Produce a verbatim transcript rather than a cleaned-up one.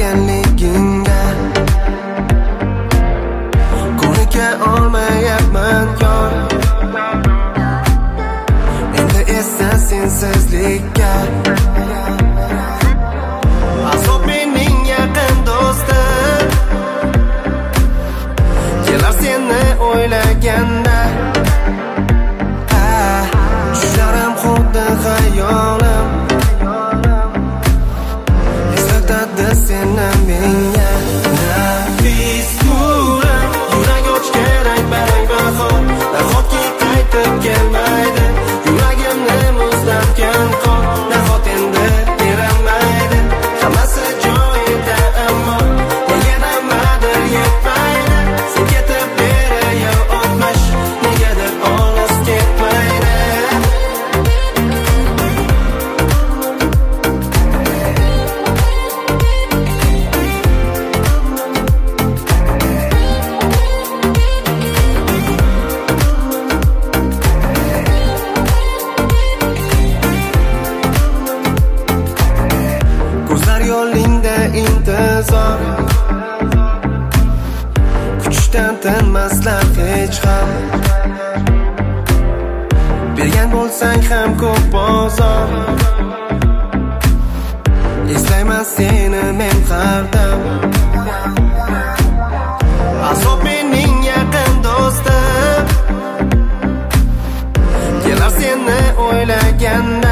ekanligingga ko'nika olmayapman yor. Endi esa sensizlikka azob mening yaqin do'stim. Kelar seni o'ylaganda tushlarim xuddi xayolim eslatadi seni menga. Nafis nurim yurak och kerak barang bahor, nahotki qaytib kelmaydi yuragimni muzlatgan qor. Nahot endi beramaydi hammasi joyida, ammo nega nimadir yetmaydi. Sen ketib berayo o'tmish negadir olis ketmaydi. Ko'zlar yo'lingda intizor, kutishdan tinmaslar hech ham. Bergan bo'lsang ham ko'p bozor, eslayman seni men har dam. Azob mening yaqin do'stim, kelar seni o'ylaganda